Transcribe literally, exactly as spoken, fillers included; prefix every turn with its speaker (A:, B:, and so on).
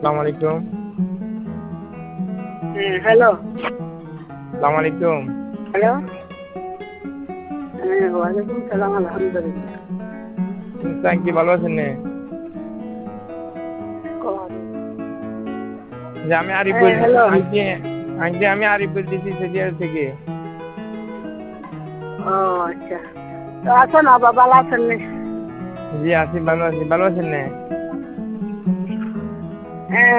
A: আসসালামু আলাইকুম।
B: হ্যাঁ হ্যালো।
A: আসসালামু আলাইকুম।
B: হ্যালো। হ্যাঁ ওয়ালাইকুম সালাম, আলহামদুলিল্লাহ।
A: কি ভালো আছেন নে? যে আমি আরিফ
B: হ্যাঁ
A: বলছি,
B: হ্যালো।
A: আন্টি আন্টি আমি আরিফ বলতেছি সেজিয়ার থেকে।
B: ও আচ্ছা, তো আছেন আবার ভালো আছেন নে?
A: জি আছি, ভালো আছি। ভালো আছেন নে?
B: হ্যাঁ